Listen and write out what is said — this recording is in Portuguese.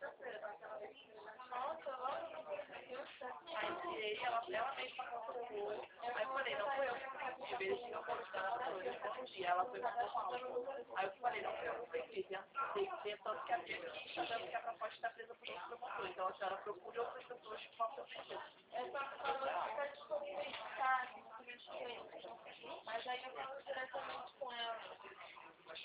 Aí tirei, ela mesma controlou. Aí eu falei, não foi eu que pedi, eles tinham postado, eu respondi, ela foi mal. Aí eu falei, não foi eu que pedi, tanto que a gente tanto que a proposta está presa por outro promotor. Então a senhora procure outras pessoas que possam vender. Essa forma fica desconectada, mas aí eu falo diretamente com ela.